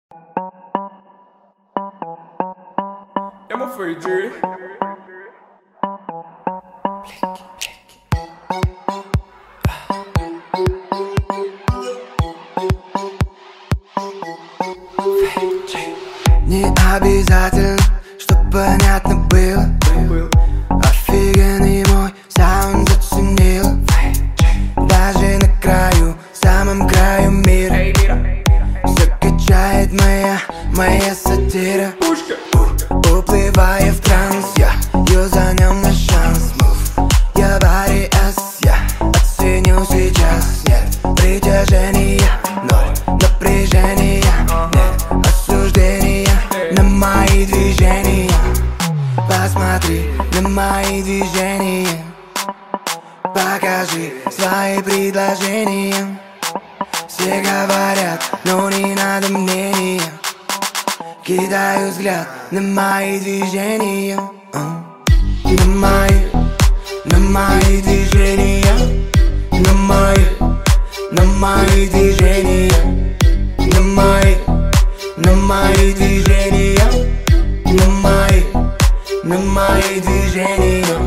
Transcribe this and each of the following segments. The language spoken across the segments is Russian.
I'm afraid, Jerry. Не обязательно, чтоб понятно было. Офигенный мой саунд заценила. Даже на краю, самом краю мира все качает моя сатира. Уплывая в транс, я юзанем на шанс. Я body S, я оценю сейчас. Нет притяжения, ноль напряжения. Нет осуждения на мои движения. Посмотри на мои движения. Покажи свои предложения. Все говорят, но не надо мнения. Кидаю взгляд на мои движения. На мои движения. На мои движения. На мои движения. На мои движения.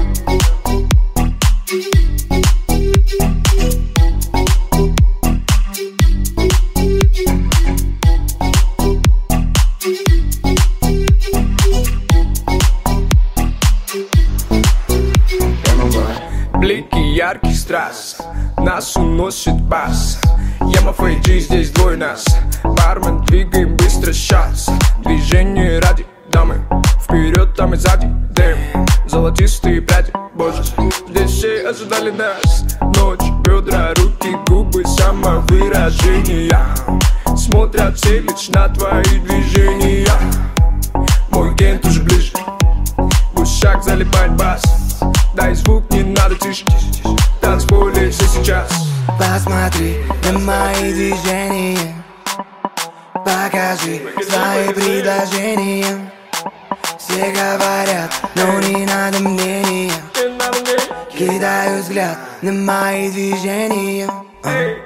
Блики ярких страз нас уносит бас. Я Фейджи, здесь двое нас. Бармен, двигаем быстро сейчас. Движение ради дамы. Вперед, там и сзади дэм. Золотистые пряди, боже. Здесь все ожидали нас. Ночь, бедра, руки, губы, самовыражения. Смотрят все лишь на твои движения. Мой кент уже ближе. В ушах залипает бас. Дай звук, не надо тише. Танцполе все сейчас. Посмотри на мои движения. Покажи свои предложения. Все говорят, но не надо мнения. Кидаю взгляд на мои движения.